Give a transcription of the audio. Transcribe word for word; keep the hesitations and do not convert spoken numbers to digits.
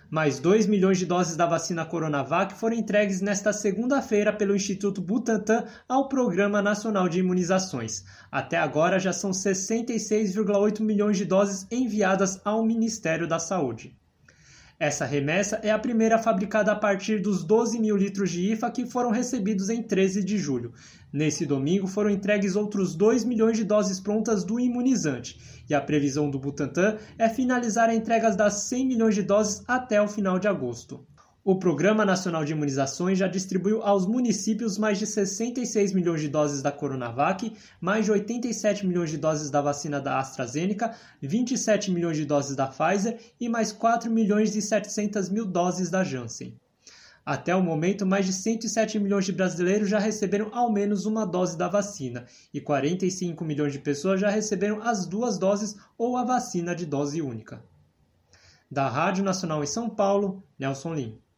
Mais dois milhões de doses da vacina Coronavac foram entregues nesta segunda-feira pelo Instituto Butantan ao Programa Nacional de Imunizações. Até agora já são sessenta e seis vírgula oito milhões de doses enviadas ao Ministério da Saúde. Essa remessa é a primeira fabricada a partir dos doze mil litros de I F A que foram recebidos em treze de julho. Nesse domingo foram entregues outros dois milhões de doses prontas do imunizante, e a previsão do Butantan é finalizar a entrega das cem milhões de doses até o final de agosto. O Programa Nacional de Imunizações já distribuiu aos municípios mais de sessenta e seis milhões de doses da Coronavac, mais de oitenta e sete milhões de doses da vacina da AstraZeneca, vinte e sete milhões de doses da Pfizer e mais quatro milhões e setecentas mil doses da Janssen. Até o momento, mais de cento e sete milhões de brasileiros já receberam ao menos uma dose da vacina e quarenta e cinco milhões de pessoas já receberam as duas doses ou a vacina de dose única. Da Rádio Nacional em São Paulo, Nelson Lim.